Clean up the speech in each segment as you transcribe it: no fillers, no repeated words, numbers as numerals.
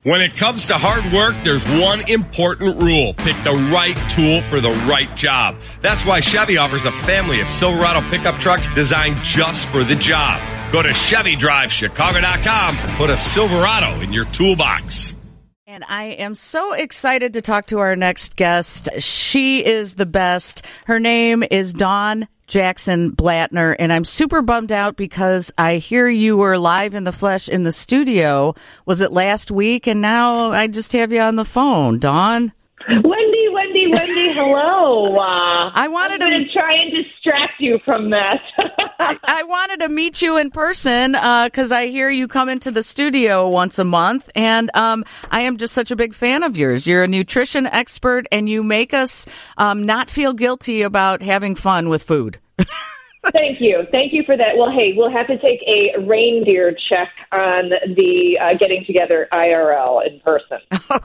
When it comes to hard work, there's one important rule. Pick the right tool for the right job. That's why Chevy offers a family of Silverado pickup trucks designed just for the job. Go to ChevyDriveChicago.com and put a Silverado in your toolbox. And I am so excited to talk to our next guest. She is the best. Her name is Dawn Jackson Blattner, and I'm super bummed out because I hear you were live in the flesh in the studio. Was it last week? And now I just have you on the phone. Dawn? Wendy, hello. I'm going to try and distract you from that. I wanted to meet you in person because I hear you come into the studio once a month, and I am just such a big fan of yours. You're a nutrition expert, and you make us not feel guilty about having fun with food. Thank you for that. Well, hey, we'll have to take a reindeer check on the getting together IRL in person.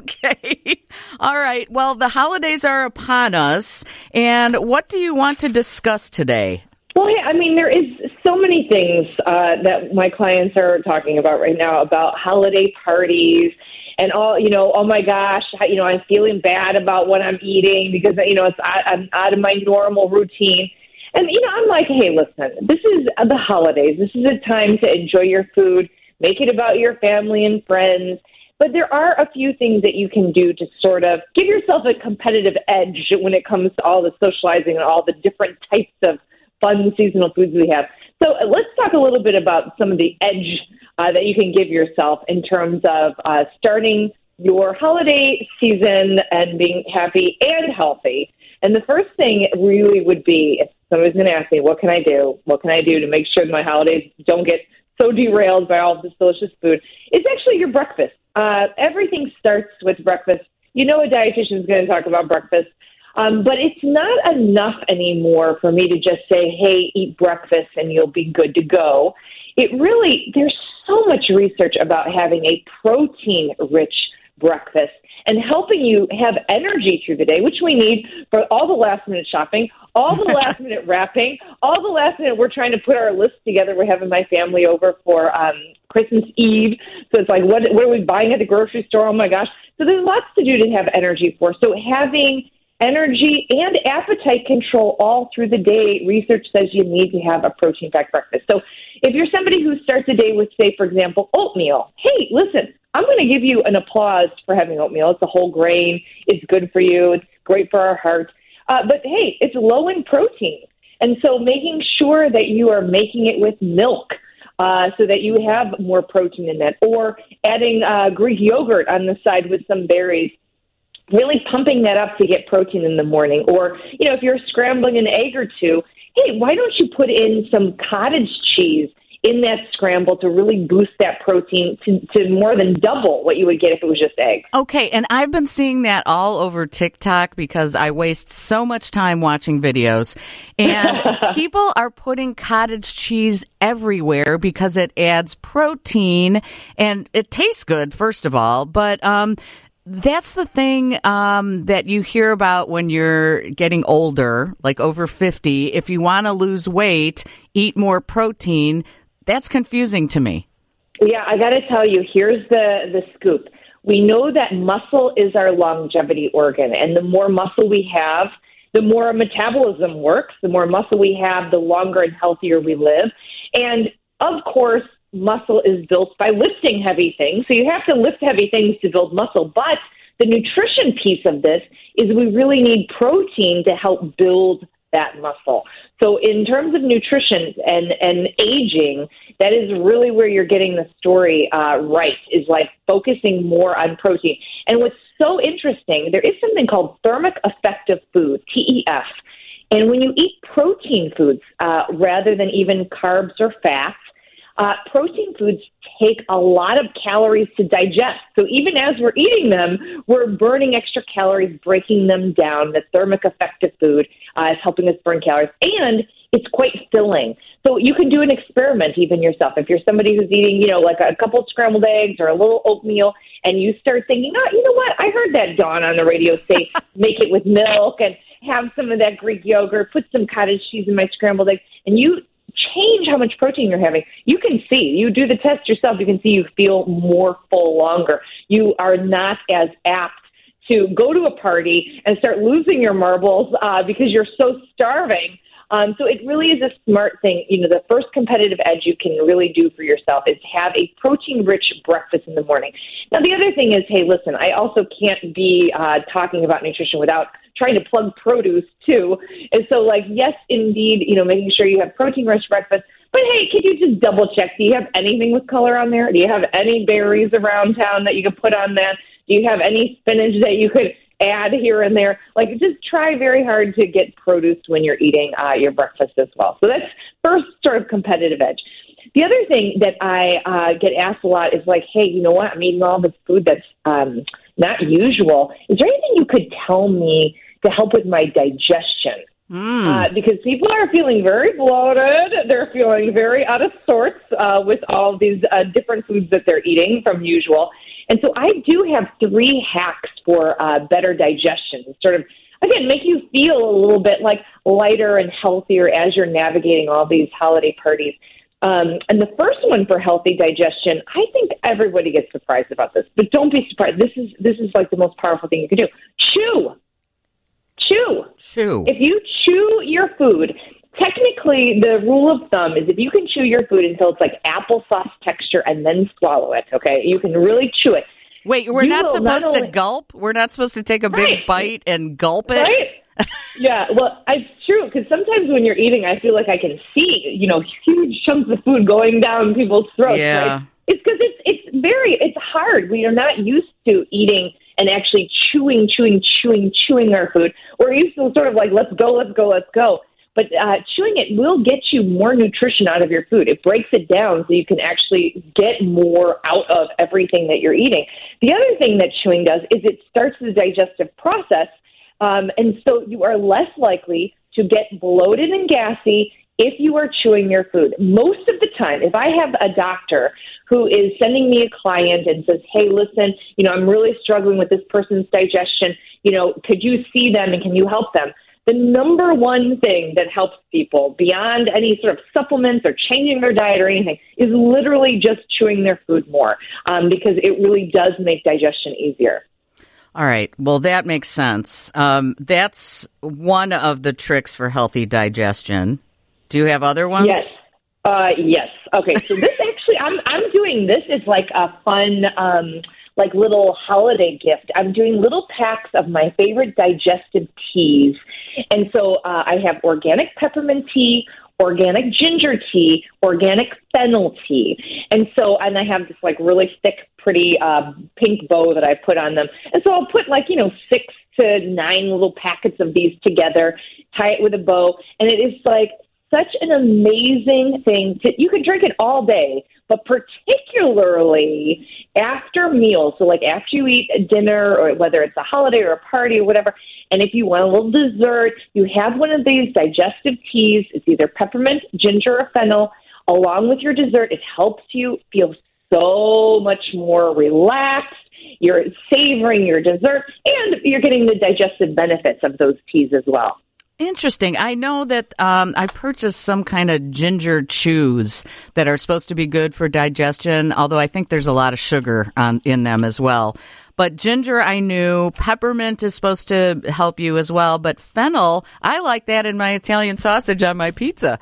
Okay. All right. Well, the holidays are upon us, and what do you want to discuss today? Well, hey, I mean, there is so many things that my clients are talking about right now about holiday parties and all, oh my gosh, I'm feeling bad about what I'm eating because, I'm out of my normal routine. And, I'm like, hey, listen, this is the holidays. This is a time to enjoy your food, make it about your family and friends. But there are a few things that you can do to sort of give yourself a competitive edge when it comes to all the socializing and all the different types of fun seasonal foods we have. So let's talk a little bit about some of the edge that you can give yourself in terms of starting your holiday season and being happy and healthy. And the first thing really would be, if somebody's going to ask me, what can I do? What can I do to make sure that my holidays don't get so derailed by all this delicious food? It's actually your breakfast. Everything starts with breakfast. A dietitian is going to talk about breakfast. But it's not enough anymore for me to just say, hey, eat breakfast and you'll be good to go. There's so much research about having a protein-rich breakfast and helping you have energy through the day, which we need for all the last-minute shopping, all the last-minute wrapping, all the last-minute we're trying to put our list together. We're having my family over for Christmas Eve. So it's like, what are we buying at the grocery store? Oh, my gosh. So there's lots to do to have energy for. So having energy and appetite control all through the day, research says you need to have a protein-packed breakfast. So if you're somebody who starts the day with, say, for example, oatmeal, hey, listen, I'm going to give you an applause for having oatmeal. It's a whole grain. It's good for you. It's great for our heart. But, hey, it's low in protein. And so making sure that you are making it with milk so that you have more protein in that, or adding Greek yogurt on the side with some berries, really pumping that up to get protein in the morning. Or, if you're scrambling an egg or two, hey, why don't you put in some cottage cheese in that scramble to really boost that protein to more than double what you would get if it was just eggs. Okay, and I've been seeing that all over TikTok because I waste so much time watching videos. And people are putting cottage cheese everywhere because it adds protein and it tastes good, first of all. But that's the thing that you hear about when you're getting older, like over 50. If you want to lose weight, eat more protein. That's confusing to me. Yeah, I got to tell you, here's the scoop. We know that muscle is our longevity organ, and the more muscle we have, the more our metabolism works. The more muscle we have, the longer and healthier we live. And, of course, muscle is built by lifting heavy things. So you have to lift heavy things to build muscle. But the nutrition piece of this is we really need protein to help build that muscle. So in terms of nutrition and aging, that is really where you're getting the story right, is like focusing more on protein. And what's so interesting, there is something called thermic effective food, TEF. And when you eat protein foods rather than even carbs or fats, protein foods take a lot of calories to digest. So even as we're eating them, we're burning extra calories, breaking them down. The thermic effective food is helping us burn calories. And it's quite filling. So you can do an experiment even yourself. If you're somebody who's eating, like a couple scrambled eggs or a little oatmeal, and you start thinking, you know what? I heard that Dawn on the radio say, make it with milk and have some of that Greek yogurt, put some cottage cheese in my scrambled eggs, and you change how much protein you're having. You can see, you do the test yourself, you can see you feel more full longer. You are not as apt to go to a party and start losing your marbles because you're so starving. So it really is a smart thing. The first competitive edge you can really do for yourself is have a protein-rich breakfast in the morning. Now, the other thing is, hey, listen, I also can't be talking about nutrition without trying to plug produce, too. And so, yes, indeed, making sure you have protein-rich breakfast. But, hey, can you just double-check? Do you have anything with color on there? Do you have any berries around town that you could put on that? Do you have any spinach that you could add here and there? Just try very hard to get produce when you're eating your breakfast as well. So that's first sort of competitive edge. The other thing that I get asked a lot is hey, you know what? I'm eating all this food that's not usual. Is there anything you could tell me to help with my digestion? Because people are feeling very bloated. They're feeling very out of sorts with all these different foods that they're eating from usual. And so I do have 3 hacks for better digestion, sort of, again, make you feel a little bit lighter and healthier as you're navigating all these holiday parties. And the first one for healthy digestion, I think everybody gets surprised about this, but don't be surprised. This is the most powerful thing you can do. Chew. If you chew your food, technically the rule of thumb is if you can chew your food until it's applesauce texture and then swallow it, okay? You can really chew it. Wait, we're not supposed to gulp? We're not supposed to take a big bite and gulp it? Right? Yeah, well, it's true, because sometimes when you're eating, I feel like I can see, huge chunks of food going down people's throats, right? It's because it's hard. We are not used to eating and actually chewing our food. We're used to sort of let's go. But chewing it will get you more nutrition out of your food. It breaks it down so you can actually get more out of everything that you're eating. The other thing that chewing does is it starts the digestive process, and so you are less likely to get bloated and gassy if you are chewing your food. Most of the time, if I have a doctor who is sending me a client and says, hey, listen, I'm really struggling with this person's digestion, could you see them and can you help them? The number one thing that helps people beyond any sort of supplements or changing their diet or anything is literally just chewing their food more because it really does make digestion easier. All right. Well, that makes sense. That's one of the tricks for healthy digestion. Do you have other ones? Yes. Yes. Okay. So this actually, I'm doing this as a fun little holiday gift. I'm doing little packs of my favorite digestive teas. And so I have organic peppermint tea, organic ginger tea, organic fennel tea. And I have this really thick, pretty pink bow that I put on them. And so I'll put 6 to 9 little packets of these together, tie it with a bow. And it is such an amazing thing. You could drink it all day, but particularly after meals. So after you eat dinner, or whether it's a holiday or a party or whatever, and if you want a little dessert, you have one of these digestive teas. It's either peppermint, ginger, or fennel. Along with your dessert, it helps you feel so much more relaxed. You're savoring your dessert, and you're getting the digestive benefits of those teas as well. Interesting. I know that I purchased some kind of ginger chews that are supposed to be good for digestion, although I think there's a lot of sugar in them as well. But ginger, I knew. Peppermint is supposed to help you as well. But fennel, I like that in my Italian sausage on my pizza.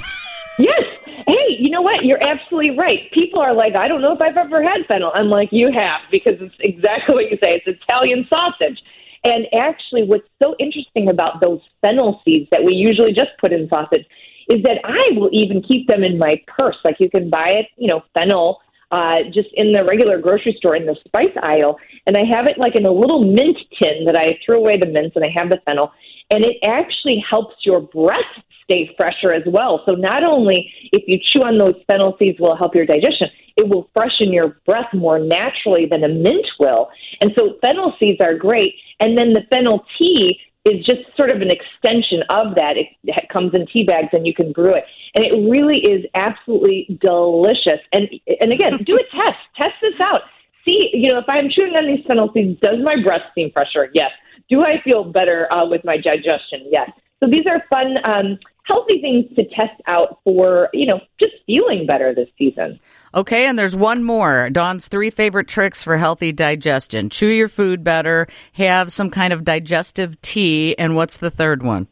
Yes. Hey, you know what? You're absolutely right. People are I don't know if I've ever had fennel. I'm you have, because it's exactly what you say. It's Italian sausage. And actually, what's so interesting about those fennel seeds that we usually just put in sausage is that I will even keep them in my purse. You can buy it, fennel, just in the regular grocery store in the spice aisle. And I have it in a little mint tin that I threw away the mints, and I have the fennel. And it actually helps your breath stay fresher as well. So not only if you chew on those fennel seeds will help your digestion, it will freshen your breath more naturally than a mint will. And so fennel seeds are great. And then the fennel tea is just sort of an extension of that. It comes in tea bags and you can brew it. And it really is absolutely delicious. And again, do a test. Test this out. See, if I'm chewing on these fennel seeds, does my breath seem fresher? Yes. Do I feel better with my digestion? Yes. So these are fun healthy things to test out for, just feeling better this season. Okay, and there's one more. Dawn's 3 favorite tricks for healthy digestion. Chew your food better, have some kind of digestive tea, and what's the third one?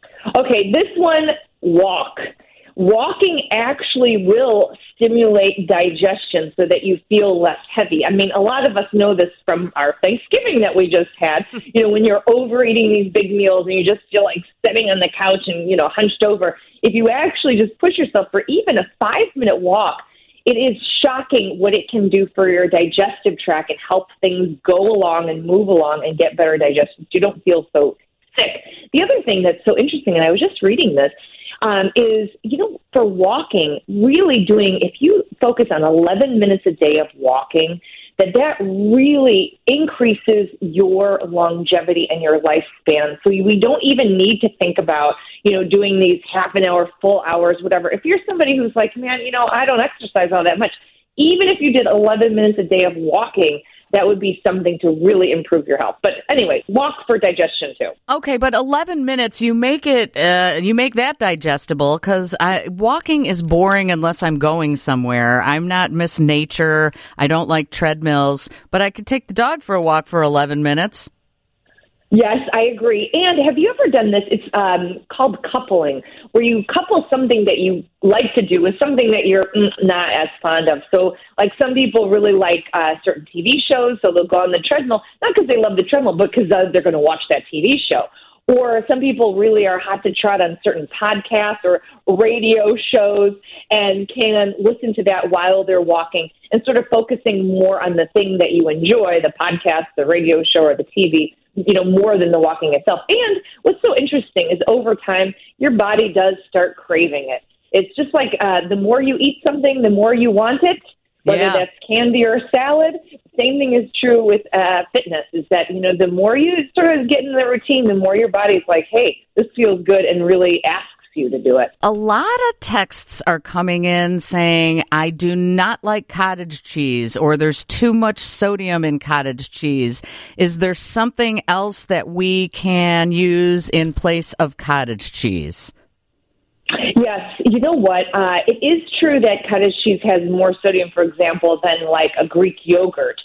Okay, this one, walk. Walking actually will stimulate digestion so that you feel less heavy. I mean, a lot of us know this from our Thanksgiving that we just had. When you're overeating these big meals and you just feel like sitting on the couch and, hunched over, if you actually just push yourself for even a 5-minute walk, it is shocking what it can do for your digestive tract and help things go along and move along and get better digestion so you don't feel so sick. The other thing that's so interesting, and I was just reading this, is, for walking, really if you focus on 11 minutes a day of walking, that really increases your longevity and your lifespan. So we don't even need to think about, doing these half an hour, full hours, whatever. If you're somebody who's like, man, I don't exercise all that much, even if you did 11 minutes a day of walking, that would be something to really improve your health. But anyway, walk for digestion too. Okay, but 11 minutes, you make that digestible because walking is boring unless I'm going somewhere. I'm not Miss Nature. I don't like treadmills, but I could take the dog for a walk for 11 minutes. Yes, I agree. And have you ever done this? It's called coupling, where you couple something that you like to do with something that you're not as fond of. So, like, some people really like certain TV shows, so they'll go on the treadmill, not because they love the treadmill, but because they're going to watch that TV show. Or some people really are hot to trot on certain podcasts or radio shows and can listen to that while they're walking and sort of focusing more on the thing that you enjoy, the podcast, the radio show, or the TV, more than the walking itself. And what's so interesting is over time, your body does start craving it. It's just like the more you eat something, the more you want it, whether that's candy or salad. Same thing is true with fitness, is that, the more you sort of get in the routine, the more your body's like, hey, this feels good, and really asks you to do it. A lot of texts are coming in saying, I do not like cottage cheese, or there's too much sodium in cottage cheese. Is there something else that we can use in place of cottage cheese? Yes, you know what? It is true that cottage cheese has more sodium, for example, than like a Greek yogurt.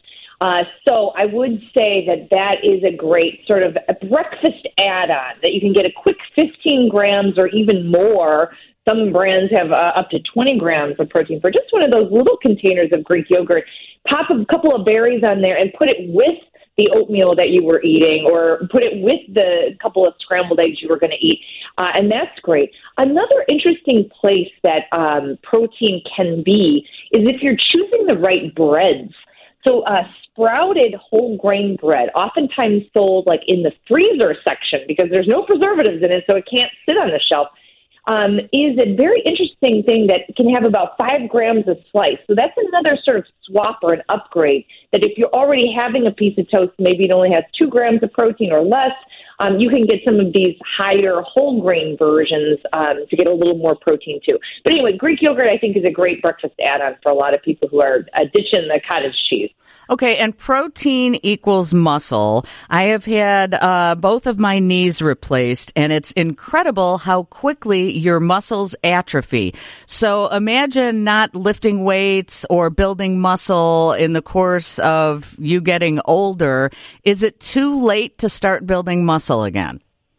So I would say that is a great sort of a breakfast add-on, that you can get a quick 15 grams or even more. Some brands have up to 20 grams of protein for just one of those little containers of Greek yogurt. Pop a couple of berries on there and put it with the oatmeal that you were eating, or put it with the couple of scrambled eggs you were going to eat. And that's great. Another interesting place that protein can be is if you're choosing the right breads. So sprouted whole grain bread, oftentimes sold like in the freezer section because there's no preservatives in it, so it can't sit on the shelf, is a very interesting thing that can have about 5 grams a slice. So that's another sort of swap or an upgrade, that if you're already having a piece of toast, maybe it only has 2 grams of protein or less, you can get some of these higher whole grain versions to get a little more protein too. But anyway, Greek yogurt, I think, is a great breakfast add-on for a lot of people who are ditching the cottage cheese. Okay, and protein equals muscle. I have had both of my knees replaced, and it's incredible how quickly your muscles atrophy. So imagine not lifting weights or building muscle in the course of you getting older. Is it too late to start building muscle again?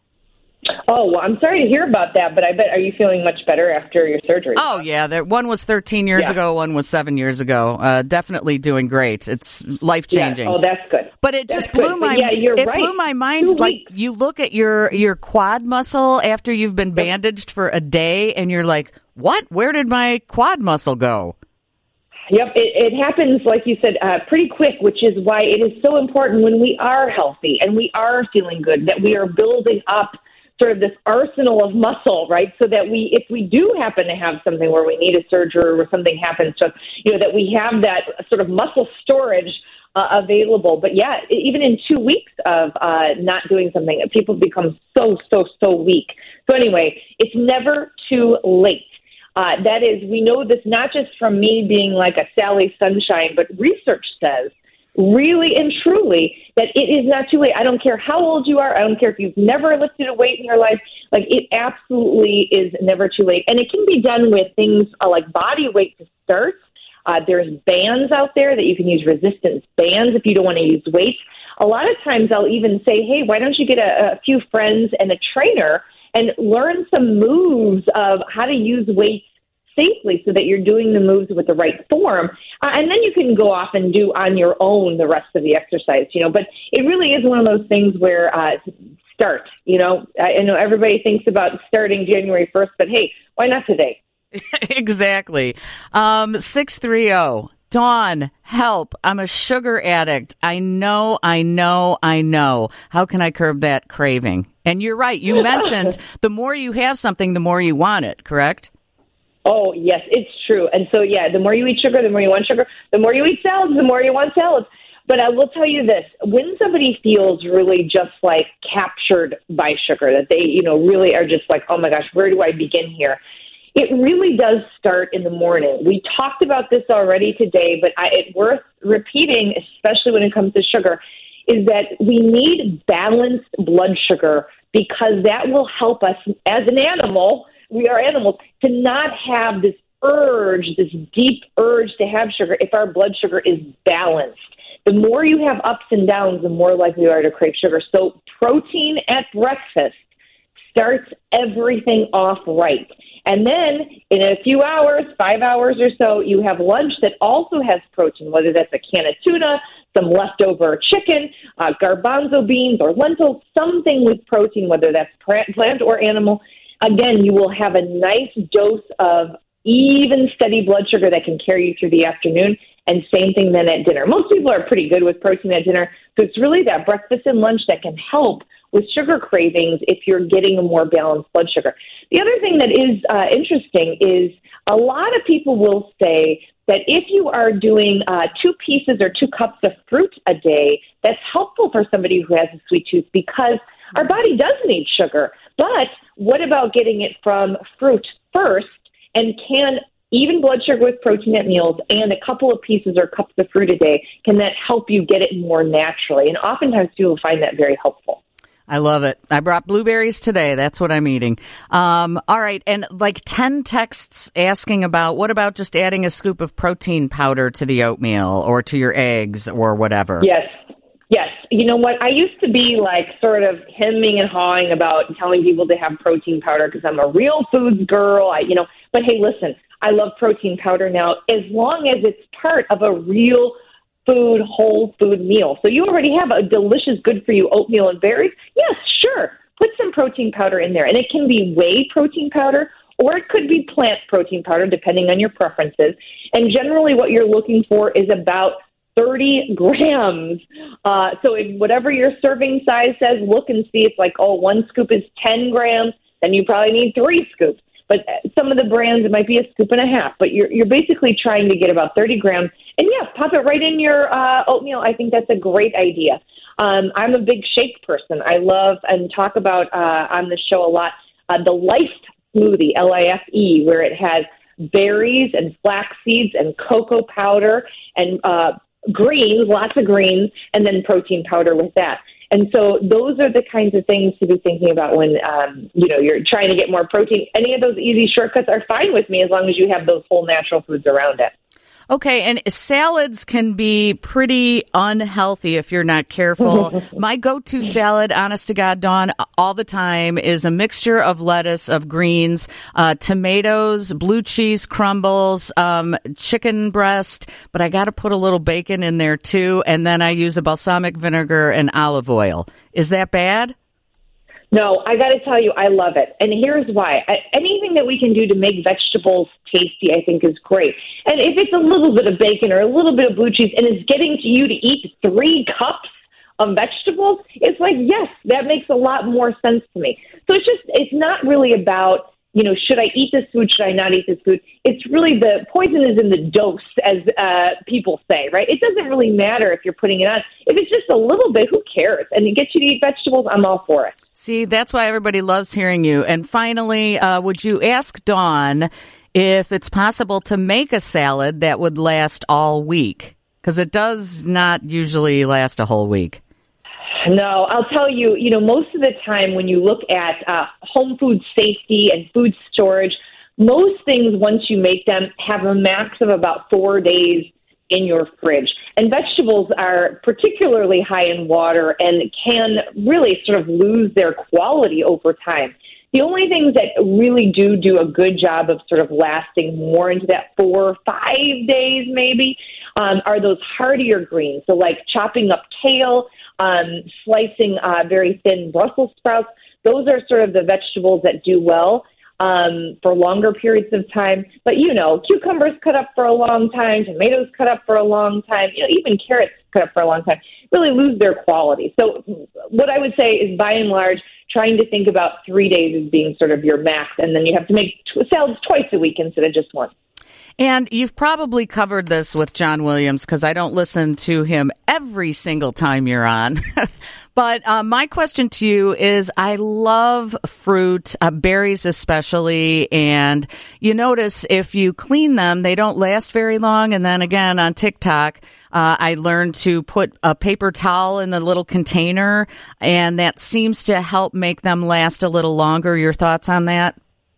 Oh, well, I'm sorry to hear about that, but I bet, are you feeling much better after your surgery? Oh, yeah. One was 13 years ago, one was 7 years ago. Definitely doing great. It's life-changing. Yeah. Oh, that's good. But it just blew my blew my mind. 2 like, weeks. you look at your quad muscle after you've been bandaged for a day, and you're like, what? Where did my quad muscle go? Yep, it happens, like you said, pretty quick, which is why it is so important when we are healthy and we are feeling good, that we are building up sort of this arsenal of muscle, right? So that if we do happen to have something where we need a surgery or something happens to us, that we have that sort of muscle storage available. But yeah, even in 2 weeks of not doing something, people become so weak. So anyway, it's never too late. We know this not just from me being like a Sally Sunshine, but research says really and truly that it is not too late. I don't care how old you are. I don't care if you've never lifted a weight in your life. Like, it absolutely is never too late. And it can be done with things like body weight to start. There's bands out there that you can use, resistance bands, if you don't want to use weights. A lot of times I'll even say, hey, why don't you get a few friends and a trainer and learn some moves of how to use weights safely so that you're doing the moves with the right form. And then you can go off and do on your own the rest of the exercise, But it really is one of those things where start, I know everybody thinks about starting January 1st, but hey, why not today? Exactly. 630. Dawn, help. I'm a sugar addict. I know. How can I curb that craving? And you're right. You mentioned the more you have something, the more you want it, correct? Oh, yes, it's true. And so, the more you eat sugar, the more you want sugar. The more you eat salads, the more you want salads. But I will tell you this, when somebody feels really just like captured by sugar, that they, really are just like, oh my gosh, where do I begin here? It really does start in the morning. We talked about this already today, but it's worth repeating, especially when it comes to sugar, is that we need balanced blood sugar because that will help us as an animal. We are animals, to not have this urge, this deep urge to have sugar if our blood sugar is balanced. The more you have ups and downs, the more likely you are to crave sugar. So protein at breakfast starts everything off right. And then in a few hours, 5 hours or so, you have lunch that also has protein, whether that's a can of tuna, some leftover chicken, garbanzo beans or lentils, something with protein, whether that's plant or animal. Again, you will have a nice dose of even, steady blood sugar that can carry you through the afternoon, and same thing then at dinner. Most people are pretty good with protein at dinner, so it's really that breakfast and lunch that can help with sugar cravings if you're getting a more balanced blood sugar. The other thing that is interesting is a lot of people will say that if you are doing 2 pieces or 2 cups of fruit a day, that's helpful for somebody who has a sweet tooth because our body does need sugar. But what about getting it from fruit first? And can even blood sugar with protein at meals and a couple of pieces or cups of fruit a day, can that help you get it more naturally? And oftentimes people find that very helpful. I love it. I brought blueberries today. That's what I'm eating. All right. And like 10 texts asking about, what about just adding a scoop of protein powder to the oatmeal or to your eggs or whatever? Yes. You know what? I used to be like sort of hemming and hawing about telling people to have protein powder because I'm a real foods girl. But hey, listen, I love protein powder now as long as it's part of a real food, whole food meal. So you already have a delicious, good for you oatmeal and berries. Yes, sure. Put some protein powder in there. And it can be whey protein powder or it could be plant protein powder, depending on your preferences. And generally what you're looking for is about 30 grams. So whatever your serving size says, look and see. It's like, 1 scoop is 10 grams. Then you probably need 3 scoops. But some of the brands, it might be a scoop and a half. But you're basically trying to get about 30 grams. And yeah, pop it right in your oatmeal. I think that's a great idea. I'm a big shake person. I love and talk about on the show a lot the Life smoothie, LIFE, where it has berries and flax seeds and cocoa powder and greens, lots of greens, and then protein powder with that. And so those are the kinds of things to be thinking about when, you're trying to get more protein. Any of those easy shortcuts are fine with me as long as you have those whole natural foods around it. Okay, and salads can be pretty unhealthy if you're not careful. My go-to salad, honest to God, Dawn, all the time is a mixture of lettuce, of greens, tomatoes, blue cheese crumbles, chicken breast, but I got to put a little bacon in there too, and then I use a balsamic vinegar and olive oil. Is that bad? No, I got to tell you, I love it. And here's why. Anything that we can do to make vegetables tasty, I think is great. And if it's a little bit of bacon or a little bit of blue cheese and it's getting to you to eat 3 cups of vegetables, it's like, yes, that makes a lot more sense to me. So it's not really about, should I eat this food? Should I not eat this food? It's really the poison is in the dose, as people say, right? It doesn't really matter if you're putting it on. If it's just a little bit, who cares? And it gets you to eat vegetables, I'm all for it. See, that's why everybody loves hearing you. And finally, would you ask Dawn if it's possible to make a salad that would last all week? Because it does not usually last a whole week. No, I'll tell you, most of the time when you look at home food safety and food storage, most things, once you make them, have a max of about 4 days in your fridge. And vegetables are particularly high in water and can really sort of lose their quality over time. The only things that really do a good job of sort of lasting more into that 4 or 5 days maybe are those hardier greens. So like chopping up kale, slicing very thin Brussels sprouts. Those are sort of the vegetables that do well for longer periods of time. But, cucumbers cut up for a long time, tomatoes cut up for a long time, even carrots cut up for a long time, really lose their quality. So what I would say is, by and large, trying to think about 3 days as being sort of your max, and then you have to make salads twice a week instead of just once. And you've probably covered this with John Williams, because I don't listen to him every single time you're on. But my question to you is, I love fruit, berries especially, and you notice if you clean them, they don't last very long. And then again, on TikTok, I learned to put a paper towel in the little container, and that seems to help make them last a little longer. Your thoughts on that?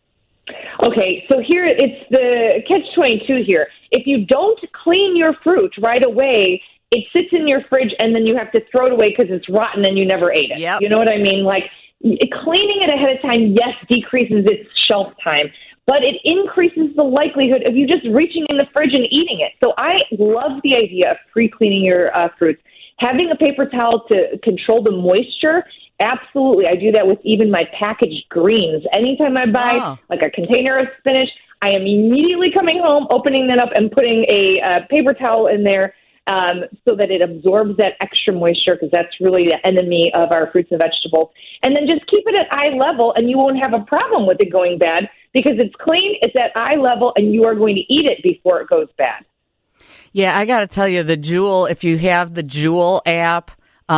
Okay, so here it's the catch-22 here. If you don't clean your fruit right away, it sits in your fridge, and then you have to throw it away because it's rotten and you never ate it. Yep. You know what I mean? Like, cleaning it ahead of time, yes, decreases its shelf time, but it increases the likelihood of you just reaching in the fridge and eating it. So I love the idea of pre-cleaning your fruits. Having a paper towel to control the moisture, absolutely. I do that with even my packaged greens. Anytime I buy like a container of spinach, I am immediately coming home, opening that up, and putting a paper towel in there so that it absorbs that extra moisture, because that's really the enemy of our fruits and vegetables. And then just keep it at eye level, and you won't have a problem with it going bad because it's clean, it's at eye level, and you are going to eat it before it goes bad. Yeah, I got to tell you, the Jewel, if you have the Jewel app,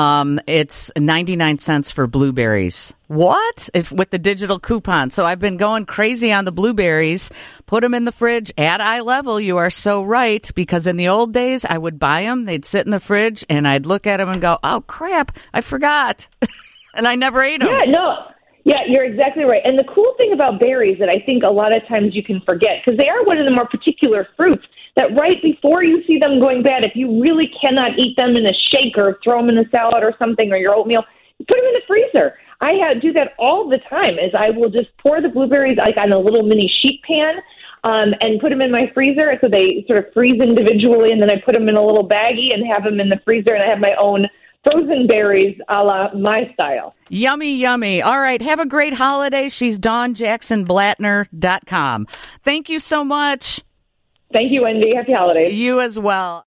it's 99 cents for blueberries. What? With the digital coupon. So I've been going crazy on the blueberries. Put them in the fridge at eye level. You are so right, because in the old days, I would buy them. They'd sit in the fridge, and I'd look at them and go, oh, crap, I forgot. And I never ate them. Yeah, you're exactly right. And the cool thing about berries that I think a lot of times you can forget, because they are one of the more particular fruits, that right before you see them going bad, if you really cannot eat them in a shake or throw them in a salad or something, or your oatmeal, put them in the freezer. I do that all the time, is I will just pour the blueberries like on a little mini sheet pan and put them in my freezer so they sort of freeze individually, and then I put them in a little baggie and have them in the freezer, and I have my own frozen berries a la my style. Yummy, yummy. All right, have a great holiday. She's DawnJacksonBlattner.com. Thank you so much. Thank you, Wendy. Happy holidays. You as well.